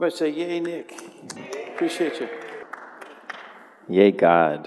Somebody say, yay, Nick. Appreciate you. Yay, God.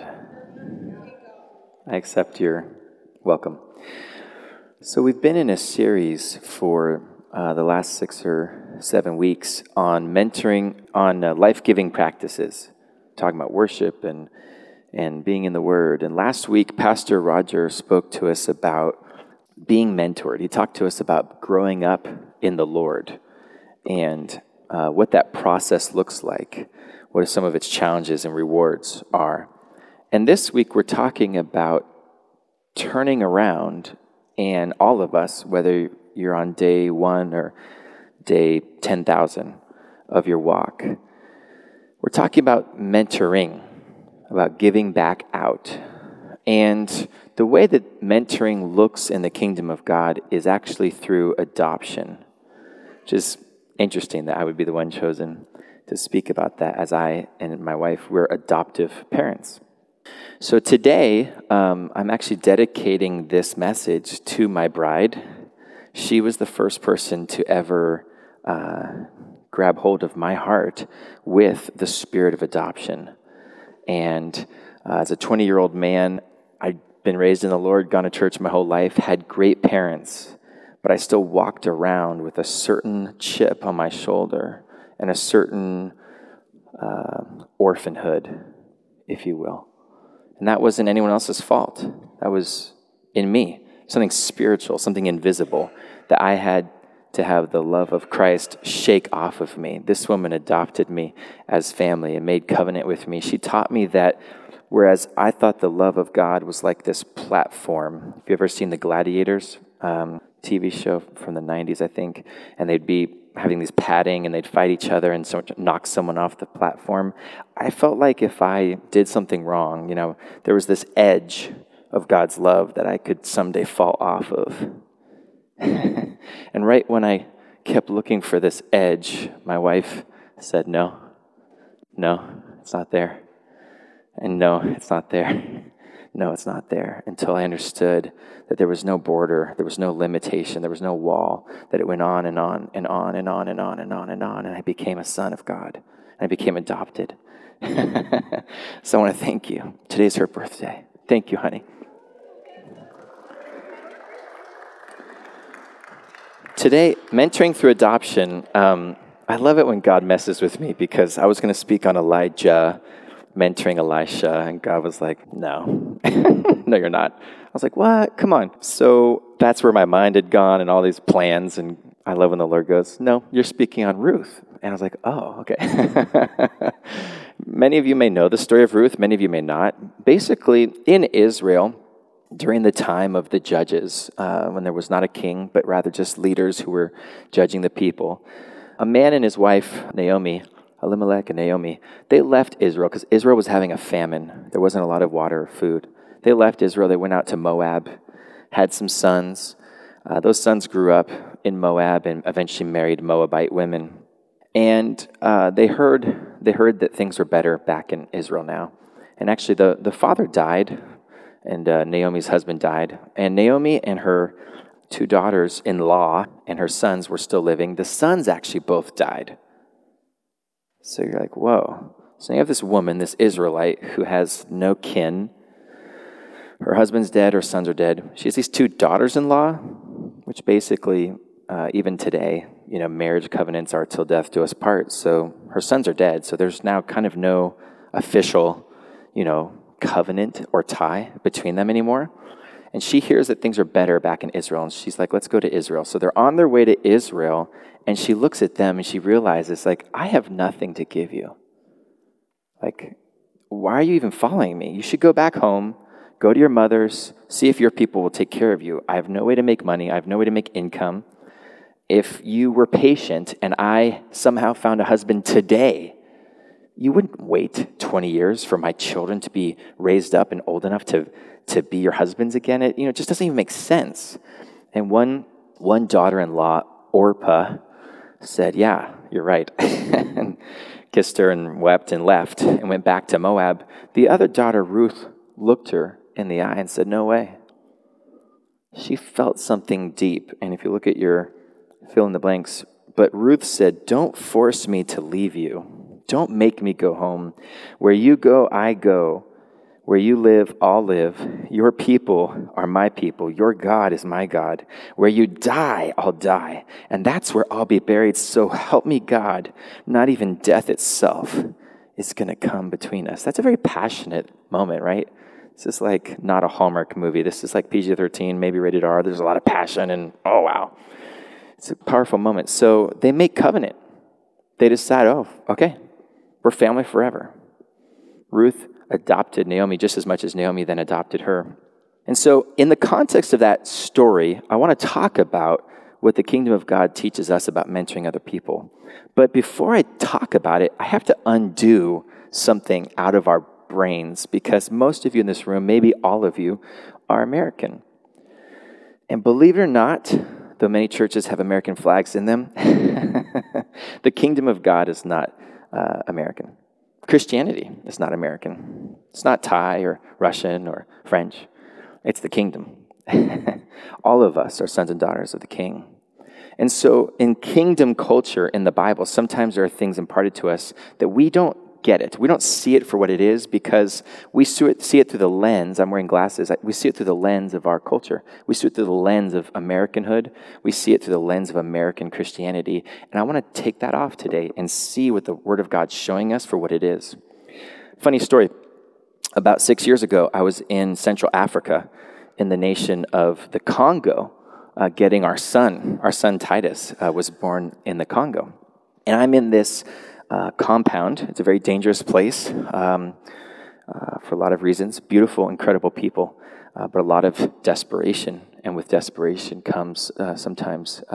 I accept your welcome. So we've been in a series for the last 6 or 7 weeks on mentoring, on life-giving practices, talking about worship and being in the Word. And last week, Pastor Roger spoke to us about being mentored. He talked to us about growing up in the Lord and what that process looks like, what some of its challenges and rewards are. And this week, we're talking about turning around, and all of us, whether you're on day 1 or day 10,000 of your walk, we're talking about mentoring, about giving back out. And the way that mentoring looks in the kingdom of God is actually through adoption, which is interesting that I would be the one chosen to speak about that, as I and my wife, we're adoptive parents. So today, I'm actually dedicating this message to my bride. She was the first person to ever grab hold of my heart with the spirit of adoption. And as a 20-year-old man, I'd been raised in the Lord, gone to church my whole life, had great parents, but I still walked around with a certain chip on my shoulder and a certain orphanhood, if you will. And that wasn't anyone else's fault. That was in me, something spiritual, something invisible that I had to have the love of Christ shake off of me. This woman adopted me as family and made covenant with me. She taught me that whereas I thought the love of God was like this platform. Have you ever seen the Gladiators TV show from the 90s, I think? And they'd be having these padding and they'd fight each other and knock someone off the platform. I felt like if I did something wrong, there was this edge of God's love that I could someday fall off of. And right when I kept looking for this edge, my wife said, no, it's not there. And no, it's not there. No, it's not there. Until I understood that there was no border, there was no limitation, there was no wall, that it went on and on and on and on and on and on and on, and I became a son of God. And I became adopted. So I want to thank you. Today's her birthday. Thank you, honey. Today, mentoring through adoption, I love it when God messes with me, because I was going to speak on Elijah mentoring Elisha, and God was like, no, no, you're not. I was like, what? Come on. So that's where my mind had gone and all these plans, and I love when the Lord goes, no, you're speaking on Ruth. And I was like, oh, okay. Many of you may know the story of Ruth, many of you may not. Basically, in Israel, during the time of the judges, when there was not a king, but rather just leaders who were judging the people, a man and his wife, Naomi, Elimelech and Naomi, they left Israel because Israel was having a famine. There wasn't a lot of water or food. They left Israel. They went out to Moab, had some sons. Those sons grew up in Moab and eventually married Moabite women. And they heard that things were better back in Israel now. And actually, the father died, and Naomi's husband died. And Naomi and her 2 daughters-in-law and her sons were still living. The sons actually both died. So you're like, whoa. So you have this woman, this Israelite, who has no kin. Her husband's dead, her sons are dead. She has these 2 daughters-in-law, which basically, even today, marriage covenants are till death do us part. So her sons are dead. So there's now kind of no official, covenant or tie between them anymore. And she hears that things are better back in Israel, and she's like, let's go to Israel. So they're on their way to Israel, and she looks at them, and she realizes, I have nothing to give you. Why are you even following me? You should go back home, go to your mother's, see if your people will take care of you. I have no way to make money. I have no way to make income. If you were patient, and I somehow found a husband today, you wouldn't wait 20 years for my children to be raised up and old enough to be your husbands again. It just doesn't even make sense. And one daughter-in-law, Orpah, said, yeah, you're right. And kissed her and wept and left and went back to Moab. The other daughter, Ruth, looked her in the eye and said, no way. She felt something deep. And if you look at your fill in the blanks But Ruth said, "Don't force me to leave you. Don't make me go home. Where you go, I go. Where you live, I'll live. Your people are my people. Your God is my God. Where you die, I'll die. And that's where I'll be buried. So help me God. Not even death itself is going to come between us." That's a very passionate moment, right? This is like not a Hallmark movie. This is like PG-13, maybe rated R. There's a lot of passion and, oh, wow. It's a powerful moment. So they make covenant. They decide, oh, okay, we're family forever. Ruth adopted Naomi just as much as Naomi then adopted her. And so in the context of that story, I want to talk about what the kingdom of God teaches us about mentoring other people. But before I talk about it, I have to undo something out of our brains, because most of you in this room, maybe all of you, are American. And believe it or not, though many churches have American flags in them, the kingdom of God is not American. Christianity is not American. It's not Thai or Russian or French. It's the kingdom. All of us are sons and daughters of the King. And so in kingdom culture in the Bible, sometimes there are things imparted to us that we don't get it. We don't see it for what it is because we see it through the lens. I'm wearing glasses. We see it through the lens of our culture. We see it through the lens of Americanhood. We see it through the lens of American Christianity. And I want to take that off today and see what the Word of God's showing us for what it is. Funny story. About 6 years ago, I was in Central Africa in the nation of the Congo, getting our son Titus was born in the Congo. And I'm in this compound. It's a very dangerous place for a lot of reasons. Beautiful, incredible people, but a lot of desperation. And with desperation comes sometimes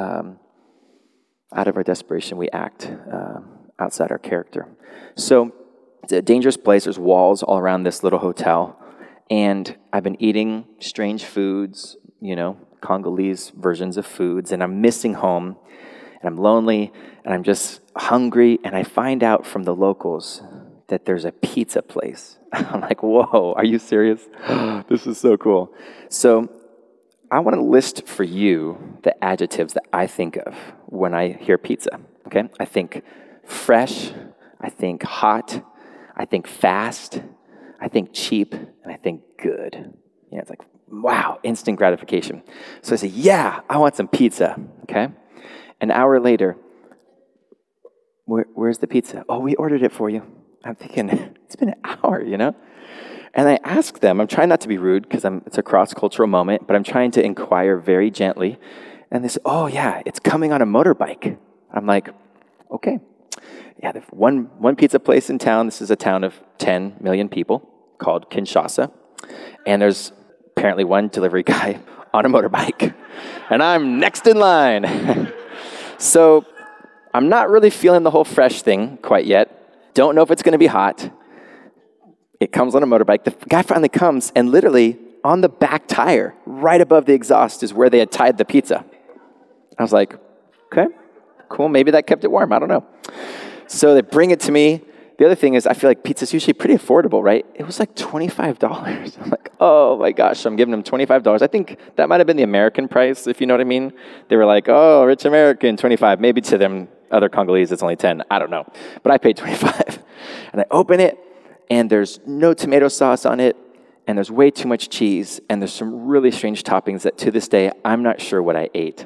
out of our desperation, we act outside our character. So it's a dangerous place. There's walls all around this little hotel. And I've been eating strange foods, Congolese versions of foods, and I'm missing home. And I'm lonely, and I'm just hungry, and I find out from the locals that there's a pizza place. I'm like, whoa, are you serious? This is so cool. So I want to list for you the adjectives that I think of when I hear pizza, okay? I think fresh, I think hot, I think fast, I think cheap, and I think good. It's like, wow, instant gratification. So I say, yeah, I want some pizza, okay? An hour later, where's the pizza? Oh, we ordered it for you. I'm thinking, it's been an hour, And I ask them, I'm trying not to be rude because it's a cross-cultural moment, but I'm trying to inquire very gently. And they say, oh yeah, it's coming on a motorbike. I'm like, okay. Yeah, there's one pizza place in town. This is a town of 10 million people called Kinshasa. And there's apparently one delivery guy on a motorbike. And I'm next in line. So I'm not really feeling the whole fresh thing quite yet. Don't know if it's going to be hot. It comes on a motorbike. The guy finally comes, and literally on the back tire, right above the exhaust, is where they had tied the pizza. I was like, okay, cool. Maybe that kept it warm. I don't know. So they bring it to me. The other thing is I feel like pizza's usually pretty affordable, right? It was like $25. I'm like, oh my gosh, I'm giving them $25. I think that might have been the American price, if you know what I mean. They were like, oh, rich American, 25. Maybe to them, other Congolese, it's only 10. I don't know. But I paid 25. And I open it, and there's no tomato sauce on it, and there's way too much cheese, and there's some really strange toppings that to this day, I'm not sure what I ate.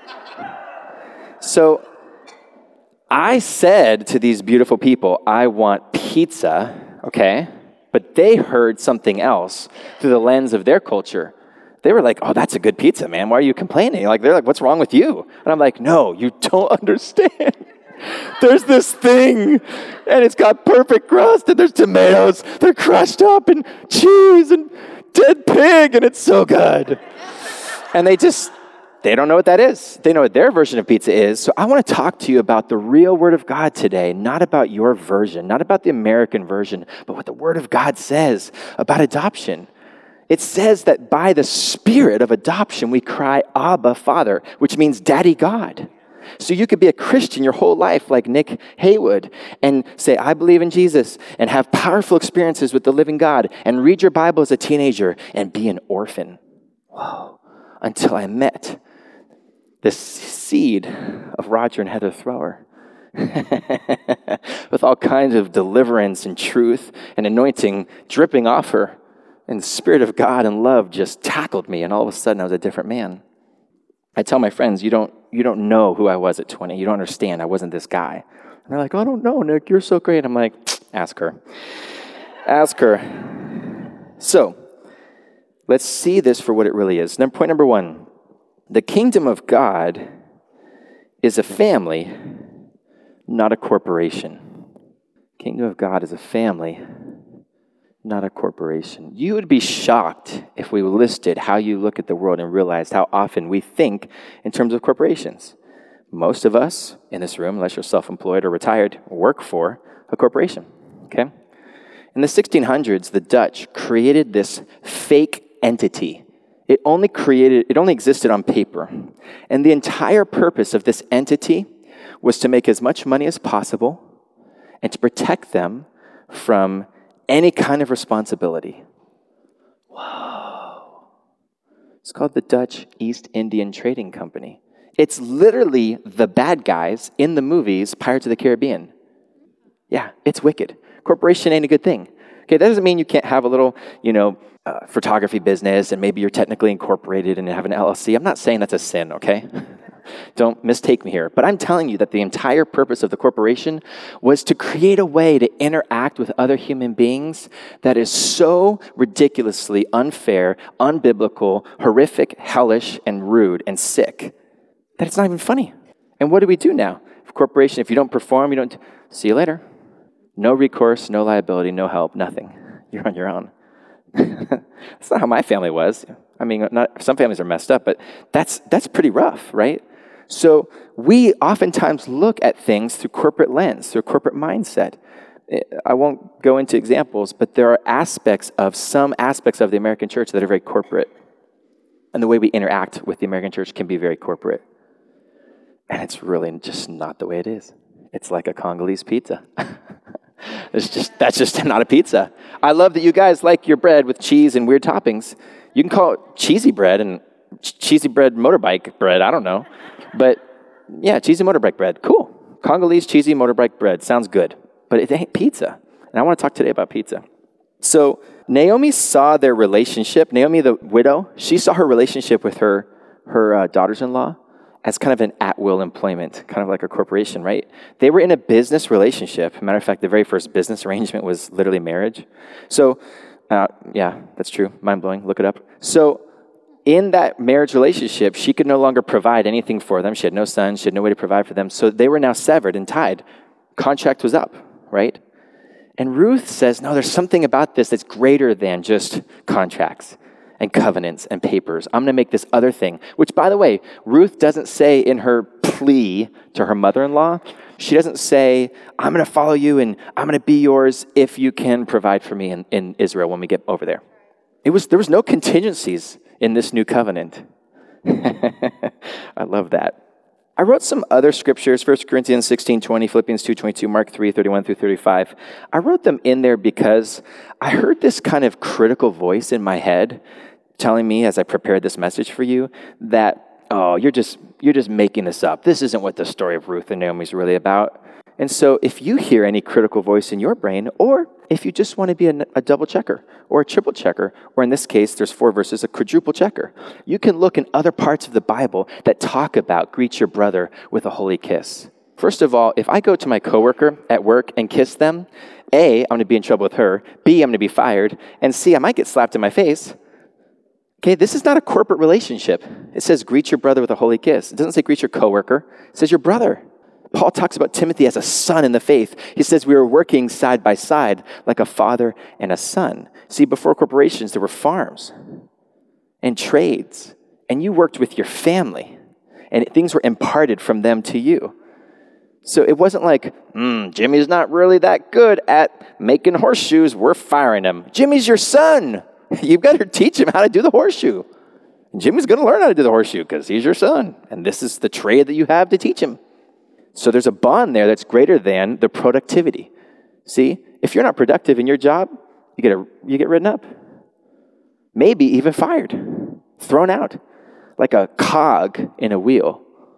So I said to these beautiful people, I want pizza, okay? But they heard something else through the lens of their culture. They were like, oh, that's a good pizza, man. Why are you complaining? They're like, what's wrong with you? And I'm like, no, you don't understand. There's this thing, and it's got perfect crust, and there's tomatoes. They're crushed up, and cheese, and dead pig, and it's so good. And they don't know what that is. They know what their version of pizza is. So I want to talk to you about the real Word of God today, not about your version, not about the American version, but what the Word of God says about adoption. It says that by the Spirit of adoption, we cry, Abba, Father, which means Daddy God. So you could be a Christian your whole life like Nick Haywood and say, I believe in Jesus, and have powerful experiences with the living God, and read your Bible as a teenager and be an orphan. Whoa. Until I met the seed of Roger and Heather Thrower. With all kinds of deliverance and truth and anointing dripping off her. And the Spirit of God and love just tackled me, and all of a sudden I was a different man. I tell my friends, you don't know who I was at 20. You don't understand. I wasn't this guy. And they're like, I don't know, Nick. You're so great. I'm like, ask her. Ask her. So, let's see this for what it really is. Point number 1. The kingdom of God is a family, not a corporation. Kingdom of God is a family, not a corporation. You would be shocked if we listed how you look at the world and realized how often we think in terms of corporations. Most of us in this room, unless you're self-employed or retired, work for a corporation, okay? In the 1600s, the Dutch created this fake entity. It only existed on paper. And the entire purpose of this entity was to make as much money as possible and to protect them from any kind of responsibility. Whoa. It's called the Dutch East Indian Trading Company. It's literally the bad guys in the movies Pirates of the Caribbean. Yeah, it's wicked. Corporation ain't a good thing. Okay, that doesn't mean you can't have a little, photography business and maybe you're technically incorporated and have an LLC. I'm not saying that's a sin, okay? Don't mistake me here. But I'm telling you that the entire purpose of the corporation was to create a way to interact with other human beings that is so ridiculously unfair, unbiblical, horrific, hellish, and rude and sick that it's not even funny. And what do we do now? Corporation, if you don't perform, see you later. No recourse, no liability, no help, nothing. You're on your own. That's not how my family was. I mean, some families are messed up, but that's pretty rough, right? So we oftentimes look at things through corporate lens, through corporate mindset. I won't go into examples, but there are some aspects of the American church that are very corporate. And the way we interact with the American church can be very corporate. And it's really just not the way it is. It's like a Congolese pizza. That's just not a pizza. I love that you guys like your bread with cheese and weird toppings. You can call it cheesy bread and cheesy bread motorbike bread. I don't know. But yeah, cheesy motorbike bread. Cool. Congolese cheesy motorbike bread. Sounds good. But it ain't pizza. And I want to talk today about pizza. So Naomi saw their relationship. Naomi, the widow, she saw her relationship with her daughters-in-law as kind of an at-will employment, kind of like a corporation, right? They were in a business relationship. Matter of fact, the very first business arrangement was literally marriage. So, yeah, that's true. Mind-blowing. Look it up. So, in that marriage relationship, she could no longer provide anything for them. She had no sons. She had no way to provide for them. So, they were now severed and tied. Contract was up, right? And Ruth says, no, there's something about this that's greater than just contracts and covenants and papers. I'm going to make this other thing, which, by the way, Ruth doesn't say in her plea to her mother-in-law. She doesn't say, I'm going to follow you and I'm going to be yours if you can provide for me in Israel when we get over there. There was no contingencies in this new covenant. I love that. I wrote some other scriptures, 1 Corinthians 16:20, Philippians 2:22, Mark 3:31 through 35. I wrote them in there because I heard this kind of critical voice in my head telling me as I prepared this message for you that, oh, you're just making this up. This isn't what the story of Ruth and Naomi is really about. And so if you hear any critical voice in your brain, or if you just want to be a double checker or a triple checker, or in this case, there's 4 verses, a quadruple checker, you can look in other parts of the Bible that talk about greet your brother with a holy kiss. First of all, if I go to my coworker at work and kiss them, A, I'm going to be in trouble with her, B, I'm going to be fired, and C, I might get slapped in my face. Okay, this is not a corporate relationship. It says greet your brother with a holy kiss. It doesn't say greet your coworker. It says your brother. Paul talks about Timothy as a son in the faith. He says we were working side by side like a father and a son. See, before corporations, there were farms and trades, and you worked with your family, and things were imparted from them to you. So it wasn't like, Jimmy's not really that good at making horseshoes. We're firing him. Jimmy's your son. You've got to teach him how to do the horseshoe. And Jimmy's going to learn how to do the horseshoe because he's your son. And this is the trade that you have to teach him. So there's a bond there that's greater than the productivity. See, if you're not productive in your job, you get written up. Maybe even fired, thrown out, like a cog in a wheel.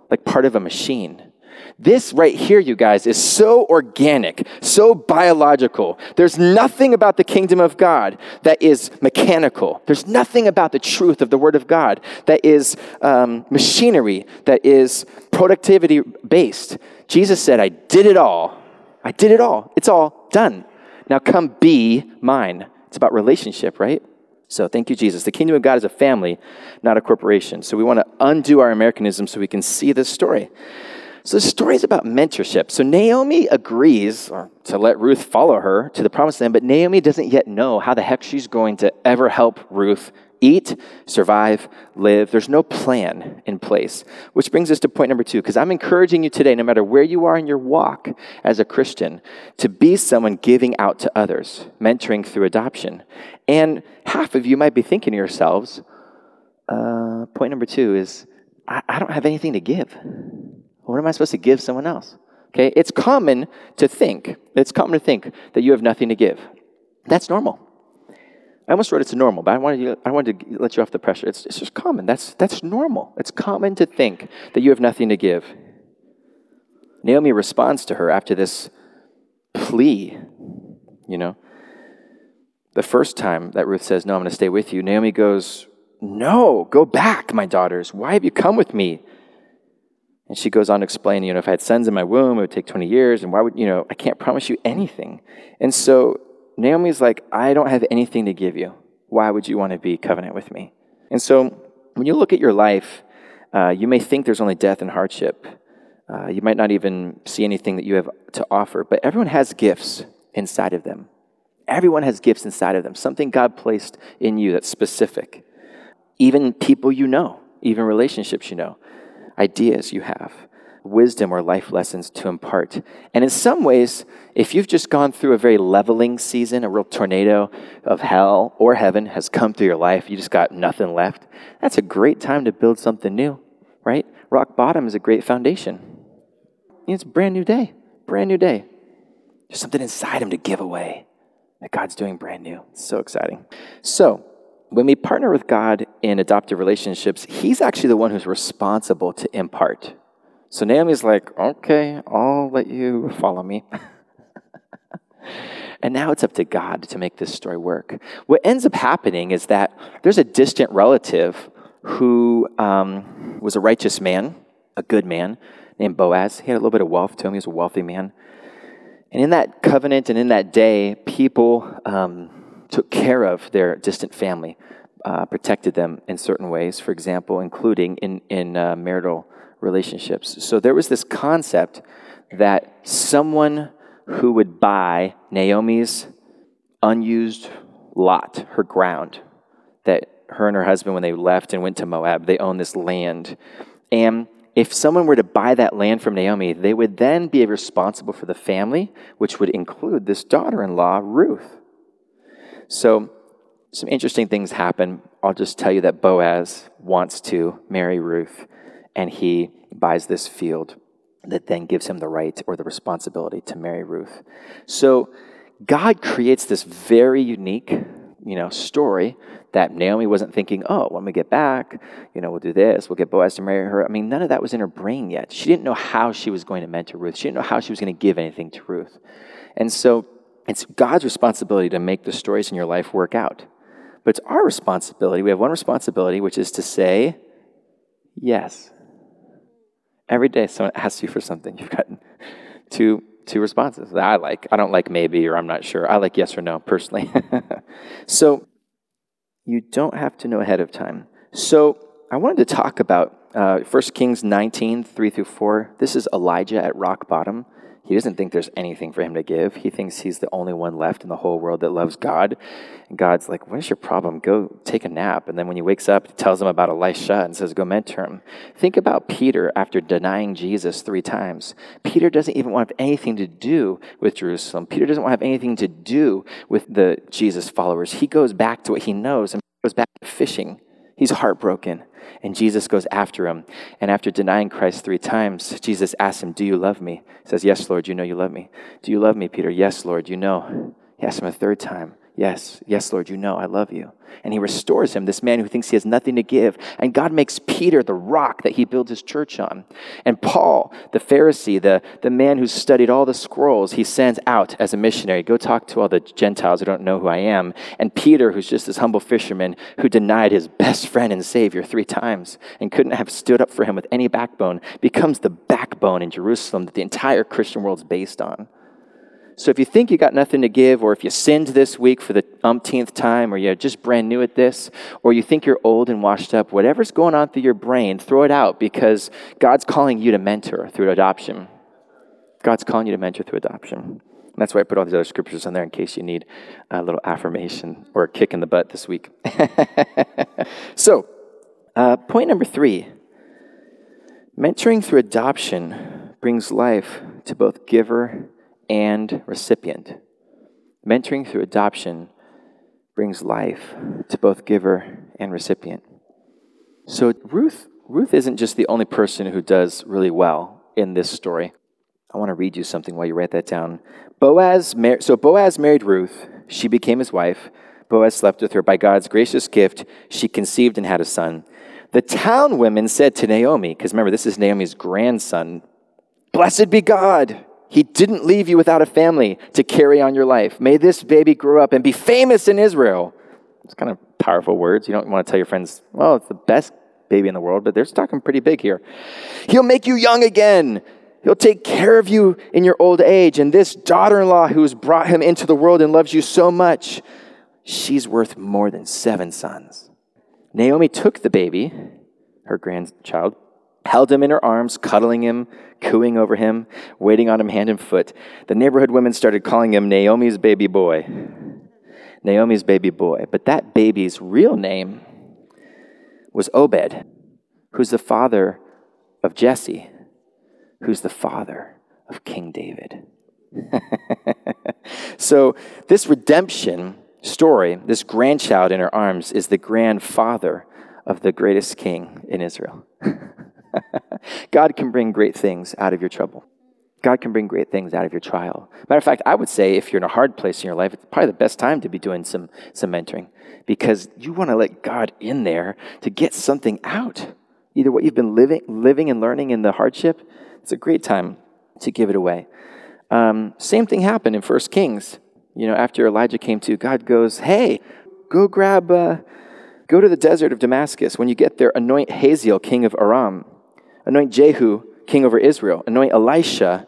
like part of a machine. This right here, you guys, is so organic, so biological. There's nothing about the kingdom of God that is mechanical. There's nothing about the truth of the word of God that is machinery, that is productivity-based. Jesus said, I did it all. I did it all. It's all done. Now come be mine. It's about relationship, right? So thank you, Jesus. The kingdom of God is a family, not a corporation. So we want to undo our Americanism so we can see this story. So the story is about mentorship. So Naomi agrees to let Ruth follow her to the promised land, but Naomi doesn't yet know how the heck she's going to ever help Ruth eat, survive, live. There's no plan in place, which brings us to point number 2, because I'm encouraging you today, no matter where you are in your walk as a Christian, to be someone giving out to others, mentoring through adoption. And half of you might be thinking to yourselves, point number 2 is, I don't have anything to give. What am I supposed to give someone else? Okay, it's common to think that you have nothing to give. That's normal. I almost wrote it's normal, but I wanted to let you off the pressure. It's just common. That's normal. It's common to think that you have nothing to give. Naomi responds to her after this plea, The first time that Ruth says, no, I'm going to stay with you, Naomi goes, no, go back, my daughters. Why have you come with me? And she goes on to explain, if I had sons in my womb, it would take 20 years, and why would, I can't promise you anything. And so Naomi's like, I don't have anything to give you. Why would you want to be covenant with me? And so when you look at your life, you may think there's only death and hardship. You might not even see anything that you have to offer, but everyone has gifts inside of them. Everyone has gifts inside of them, something God placed in you that's specific. Even people even relationships ideas you have, wisdom or life lessons to impart. And in some ways, if you've just gone through a very leveling season, a real tornado of hell or heaven has come through your life, you just got nothing left, that's a great time to build something new, right? Rock bottom is a great foundation. It's a brand new day. There's something inside him to give away that God's doing brand new. It's so exciting. So, when we partner with God in adoptive relationships, he's actually the one who's responsible to impart. So Naomi's like, okay, I'll let you follow me. And now it's up to God to make this story work. What ends up happening is that there's a distant relative who was a righteous man, a good man, named Boaz. He had a little bit of wealth to him. He was a wealthy man. And in that covenant and in that day, people took care of their distant family, protected them in certain ways, for example, including in marital relationships. So there was this concept that someone who would buy Naomi's unused lot, her ground, that her and her husband, when they left and went to Moab, they owned this land. And if someone were to buy that land from Naomi, they would then be responsible for the family, which would include this daughter-in-law, Ruth. So some interesting things happen. I'll just tell you that Boaz wants to marry Ruth, and he buys this field that then gives him the right or the responsibility to marry Ruth. So God creates this very unique, story that Naomi wasn't thinking, oh, when we get back, we'll do this, we'll get Boaz to marry her. I mean, none of that was in her brain yet. She didn't know how she was going to mentor Ruth. She didn't know how she was going to give anything to Ruth. And so it's God's responsibility to make the stories in your life work out. But it's our responsibility. We have one responsibility, which is to say yes. Every day someone asks you for something, you've got two responses that I like. I don't like maybe or I'm not sure. I like yes or no personally. So you don't have to know ahead of time. So I wanted to talk about 1 Kings 19, 3-4. This is Elijah at rock bottom. He doesn't think there's anything for him to give. He thinks he's the only one left in the whole world that loves God. And God's like, what is your problem? Go take a nap. And then when he wakes up, he tells him about Elisha and says, go mentor him. Think about Peter after denying Jesus 3 times. Peter doesn't even want to have anything to do with Jerusalem. Peter doesn't want to have anything to do with the Jesus followers. He goes back to what he knows and goes back to fishing. He's heartbroken. And Jesus goes after him. And after denying Christ 3 times, Jesus asks him, do you love me? He says, yes, Lord, you know you love me. Do you love me, Peter? Yes, Lord, you know. He asks him a 3rd time. Yes, yes, Lord, you know I love you. And he restores him, this man who thinks he has nothing to give. And God makes Peter the rock that he builds his church on. And Paul, the Pharisee, the man who studied all the scrolls, he sends out as a missionary. Go talk to all the Gentiles who don't know who I am. And Peter, who's just this humble fisherman who denied his best friend and Savior 3 times and couldn't have stood up for him with any backbone, becomes the backbone in Jerusalem that the entire Christian world is based on. So if you think you got nothing to give, or if you sinned this week for the umpteenth time, or you're just brand new at this, or you think you're old and washed up, whatever's going on through your brain, throw it out, because God's calling you to mentor through adoption. God's calling you to mentor through adoption. And that's why I put all these other scriptures on there in case you need a little affirmation or a kick in the butt this week. So, point number 3. Mentoring through adoption brings life to both giver and recipient. Mentoring through adoption brings life to both giver and recipient. So Ruth isn't just the only person who does really well in this story. I want to read you something while you write that down. Boaz married Ruth. She became his wife. Boaz slept with her. By God's gracious gift, she conceived and had a son. The town women said to Naomi, because remember, this is Naomi's grandson, "Blessed be God. He didn't leave you without a family to carry on your life. May this baby grow up and be famous in Israel." It's kind of powerful words. You don't want to tell your friends, well, it's the best baby in the world, but they're talking pretty big here. "He'll make you young again. He'll take care of you in your old age. And this daughter-in-law who's brought him into the world and loves you so much, she's worth more than 7 sons." Naomi took the baby, her grandchild, held him in her arms, cuddling him, cooing over him, waiting on him hand and foot. The neighborhood women started calling him Naomi's baby boy. Naomi's baby boy. But that baby's real name was Obed, who's the father of Jesse, who's the father of King David. So this redemption story, this grandchild in her arms, is the grandfather of the greatest king in Israel. God can bring great things out of your trouble. God can bring great things out of your trial. Matter of fact, I would say if you're in a hard place in your life, it's probably the best time to be doing some mentoring, because you want to let God in there to get something out. Either what you've been living and learning in the hardship, it's a great time to give it away. Same thing happened in 1 Kings. After Elijah came to, God goes, "Hey, go to the desert of Damascus. When you get there, anoint Hazael, king of Aram. Anoint Jehu, king over Israel. Anoint Elisha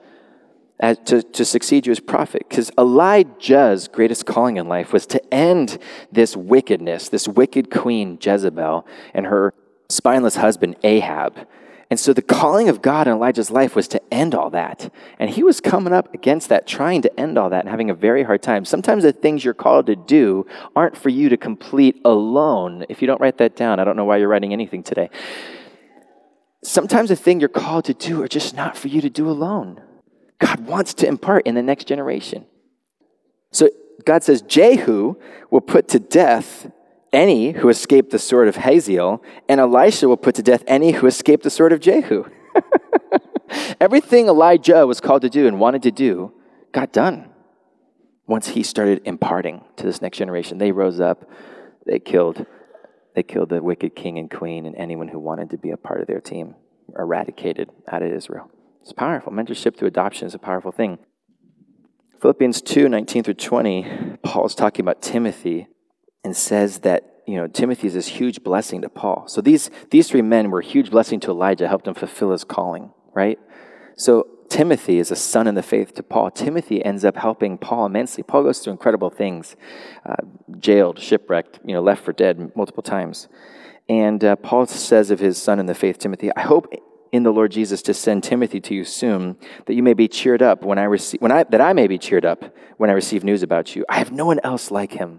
to succeed you as prophet." Because Elijah's greatest calling in life was to end this wickedness, this wicked queen Jezebel and her spineless husband Ahab. And so the calling of God in Elijah's life was to end all that. And he was coming up against that, trying to end all that and having a very hard time. Sometimes the things you're called to do aren't for you to complete alone. If you don't write that down, I don't know why you're writing anything today. Sometimes the thing you're called to do are just not for you to do alone. God wants to impart in the next generation. So God says Jehu will put to death any who escaped the sword of Hazael, and Elisha will put to death any who escaped the sword of Jehu. Everything Elijah was called to do and wanted to do got done once he started imparting to this next generation. They rose up, they killed the wicked king and queen and anyone who wanted to be a part of their team, eradicated out of Israel. It's powerful. Mentorship through adoption is a powerful thing. Philippians 2:19-20, Paul's talking about Timothy and says that, Timothy is this huge blessing to Paul. So these 3 men were a huge blessing to Elijah, helped him fulfill his calling, right? So Timothy is a son in the faith to Paul. Timothy ends up helping Paul immensely. Paul goes through incredible things, jailed, shipwrecked, left for dead multiple times. And Paul says of his son in the faith, Timothy, "I hope in the Lord Jesus to send Timothy to you soon, that you may be cheered up that I may be cheered up when I receive news about you. I have no one else like him."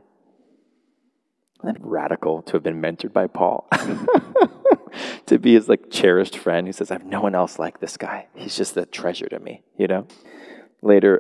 Isn't that radical to have been mentored by Paul? To be his cherished friend who says, "I have no one else like this guy. He's just a treasure to me," Later,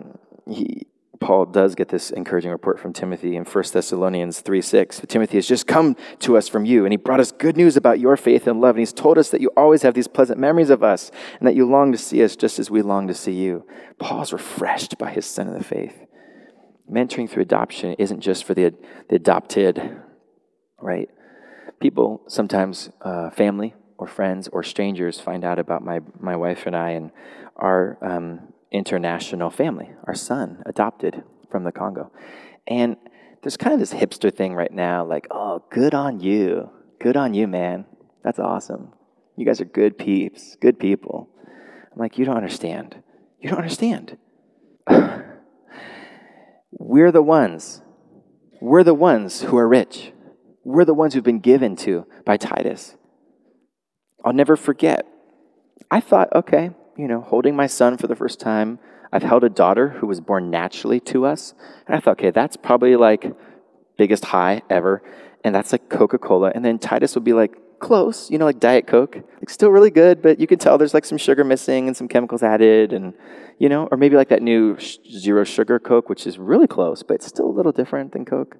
Paul does get this encouraging report from Timothy in 1 Thessalonians 3:6. "Timothy has just come to us from you, and he brought us good news about your faith and love, and he's told us that you always have these pleasant memories of us, and that you long to see us just as we long to see you." Paul's refreshed by his son in the faith. mentoring through adoption isn't just for the adopted, right? People sometimes, family or friends or strangers find out about my wife and I and our international family, our son adopted from the Congo. And there's kind of this hipster thing right now, like, oh, good on you, man. That's awesome. You guys are good peeps, good people. I'm like, you don't understand. You don't understand. We're the ones who are rich. We're the ones who've been given to by Titus. I'll never forget. I thought, okay, holding my son for the first time. I've held a daughter who was born naturally to us. And I thought, okay, that's probably like biggest high ever. And that's like Coca-Cola. And then Titus would be like, close, like Diet Coke. Like still really good, but you can tell there's like some sugar missing and some chemicals added. And, or maybe like that new zero sugar Coke, which is really close, but it's still a little different than Coke.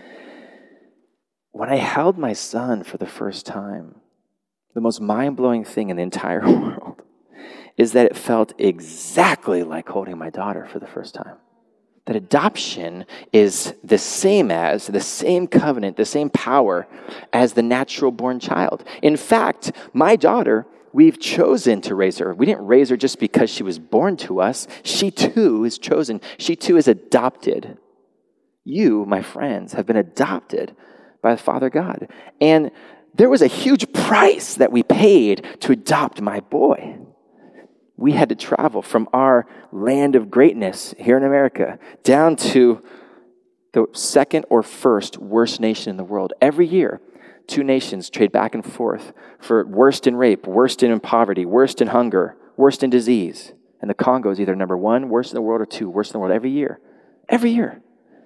When I held my son for the first time, the most mind-blowing thing in the entire world is that it felt exactly like holding my daughter for the first time. That adoption is the same covenant, the same power as the natural born child. In fact, my daughter, we've chosen to raise her. We didn't raise her just because she was born to us. She too is chosen. She too is adopted. You, my friends, have been adopted by the Father God. And there was a huge price that we paid to adopt my boy. We had to travel from our land of greatness here in America down to the second or first worst nation in the world. Every year, 2 nations trade back and forth for worst in rape, worst in poverty, worst in hunger, worst in disease. And the Congo is either number 1, worst in the world, or 2, worst in the world every year. Every year.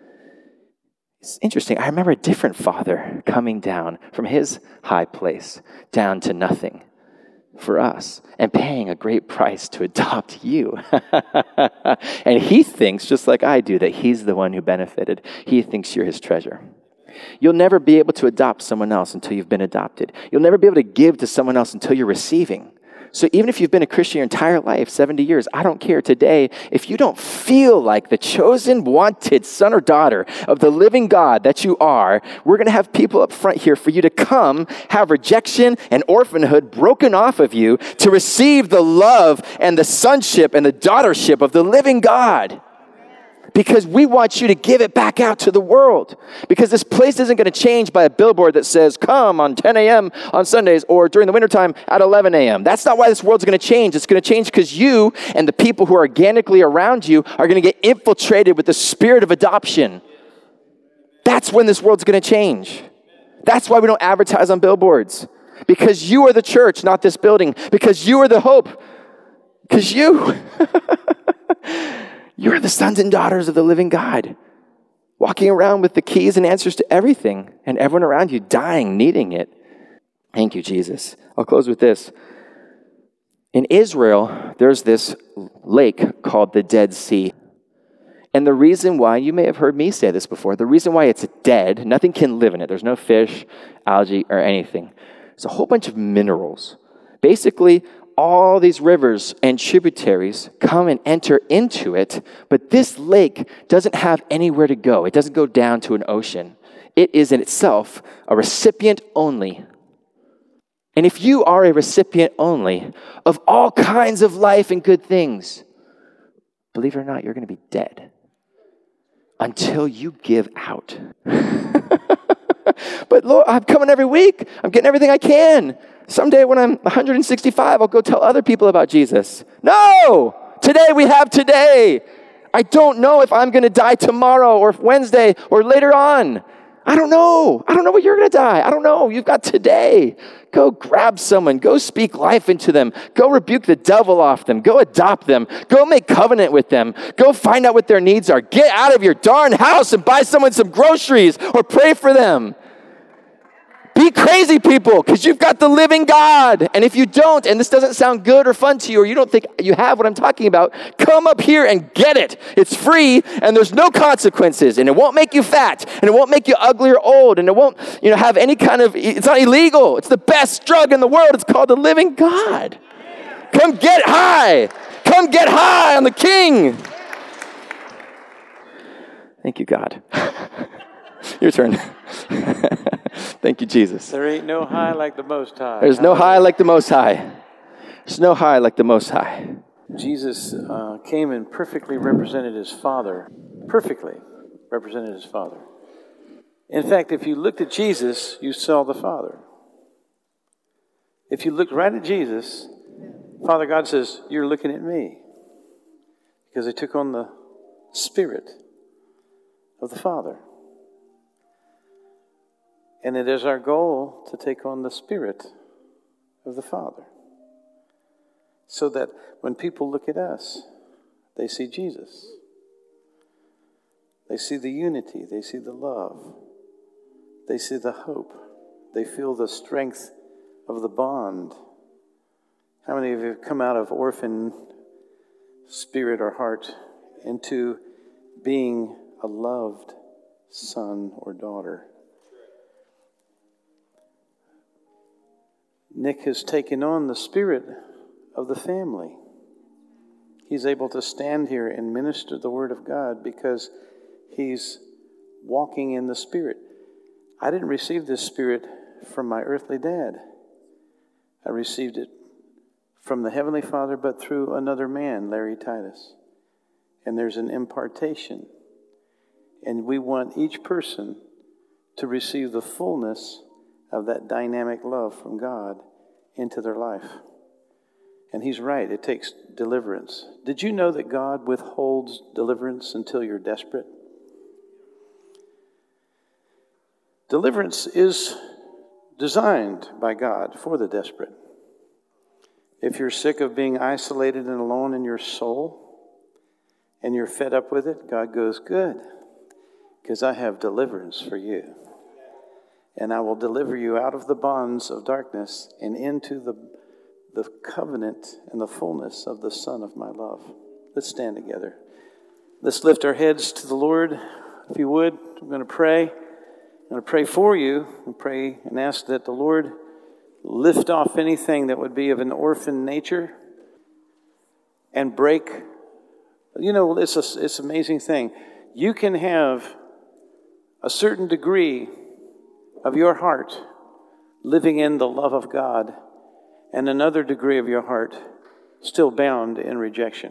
It's interesting. I remember a different father coming down from his high place down to nothing for us and paying a great price to adopt you. And he thinks, just like I do, that he's the one who benefited. He thinks you're his treasure. You'll never be able to adopt someone else until you've been adopted. You'll never be able to give to someone else until you're receiving. So even if you've been a Christian your entire life, 70 years, I don't care today, if you don't feel like the chosen, wanted son or daughter of the living God that you are, we're going to have people up front here for you to come, have rejection and orphanhood broken off of you to receive the love and the sonship and the daughtership of the living God. Because we want you to give it back out to the world. Because this place isn't going to change by a billboard that says, come on 10 a.m. on Sundays or during the wintertime at 11 a.m. That's not why this world's going to change. It's going to change because you and the people who are organically around you are going to get infiltrated with the spirit of adoption. That's when this world's going to change. That's why we don't advertise on billboards. Because you are the church, not this building. Because you are the hope. Because you're the sons and daughters of the living God, walking around with the keys and answers to everything, and everyone around you dying, needing it. Thank you, Jesus. I'll close with this. In Israel, there's this lake called the Dead Sea. And the reason why, you may have heard me say this before, the reason why it's dead, nothing can live in it. There's no fish, algae, or anything. It's a whole bunch of minerals. Basically, all these rivers and tributaries come and enter into it, but this lake doesn't have anywhere to go. It doesn't go down to an ocean. It is in itself a recipient only. And if you are a recipient only of all kinds of life and good things, believe it or not, you're going to be dead until you give out. But Lord, I'm coming every week. I'm getting everything I can. Someday when I'm 165, I'll go tell other people about Jesus. No! Today we have today. I don't know if I'm going to die tomorrow or Wednesday or later on. I don't know. I don't know when you're going to die. I don't know. You've got today. Go grab someone. Go speak life into them. Go rebuke the devil off them. Go adopt them. Go make covenant with them. Go find out what their needs are. Get out of your darn house and buy someone some groceries or pray for them. Be crazy, people, because you've got the living God. And if you don't, and this doesn't sound good or fun to you, or you don't think you have what I'm talking about, come up here and get it. It's free, and there's no consequences, and it won't make you fat, and it won't make you ugly or old, and it won't, have any kind of, it's not illegal. It's the best drug in the world. It's called the living God. Come get high. Come get high on the King. Thank you, God. Your turn. Thank you, Jesus. There ain't no high like the Most High. There's no high like the Most High. There's no high like the Most High. Jesus came and perfectly represented his Father. Perfectly represented his Father. In fact, if you looked at Jesus, you saw the Father. If you looked right at Jesus, Father God says, you're looking at me. Because he took on the Spirit of the Father. And it is our goal to take on the Spirit of the Father. So that when people look at us, they see Jesus. They see the unity. They see the love. They see the hope. They feel the strength of the bond. How many of you have come out of orphan spirit or heart into being a loved son or daughter? Nick has taken on the spirit of the family. He's able to stand here and minister the Word of God because he's walking in the Spirit. I didn't receive this Spirit from my earthly dad. I received it from the Heavenly Father, but through another man, Larry Titus. And there's an impartation. And we want each person to receive the fullness of that dynamic love from God into their life. And he's right, it takes deliverance. Did you know that God withholds deliverance until you're desperate? Deliverance is designed by God for the desperate. If you're sick of being isolated and alone in your soul, and you're fed up with it, God goes, good, because I have deliverance for you. And I will deliver you out of the bonds of darkness and into the covenant and the fullness of the Son of my love. Let's stand together. Let's lift our heads to the Lord. If you would, I'm going to pray. I'm going to pray for you and pray and ask that the Lord lift off anything that would be of an orphan nature and break. You know, it's an amazing thing. You can have a certain degree of your heart living in the love of God and another degree of your heart still bound in rejection.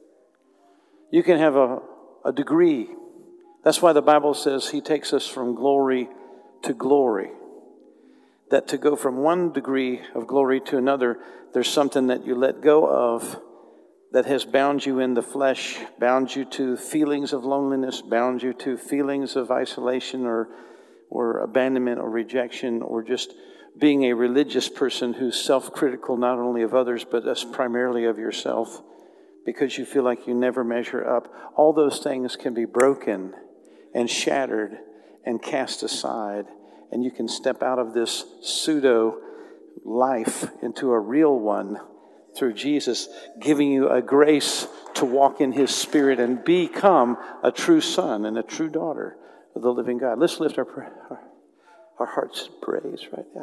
You can have a degree. That's why the Bible says he takes us from glory to glory. That to go from one degree of glory to another, there's something that you let go of that has bound you in the flesh, bound you to feelings of loneliness, bound you to feelings of isolation or abandonment or rejection, or just being a religious person who's self-critical not only of others, but primarily of yourself because you feel like you never measure up. All those things can be broken and shattered and cast aside, and you can step out of this pseudo life into a real one through Jesus, giving you a grace to walk in his Spirit and become a true son and a true daughter of the living God. Let's lift our hearts in praise right now.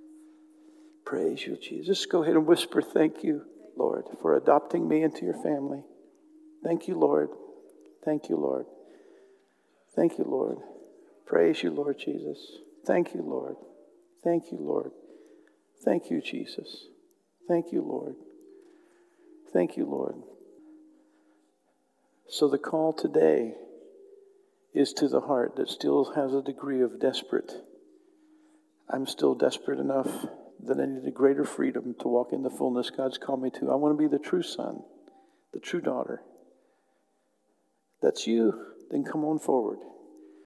Praise you, Jesus. Go ahead and whisper, thank you, Lord, for adopting me into your family. Thank you, Lord. Thank you, Lord. Thank you, Lord. Praise you, Lord Jesus. Thank you, Lord. Thank you, Lord. Thank you, Jesus. Thank you, Lord. Thank you, Lord. So the call today is to the heart that still has a degree of desperate. I'm still desperate enough that I need a greater freedom to walk in the fullness God's called me to. I want to be the true son, the true daughter. That's you, then come on forward.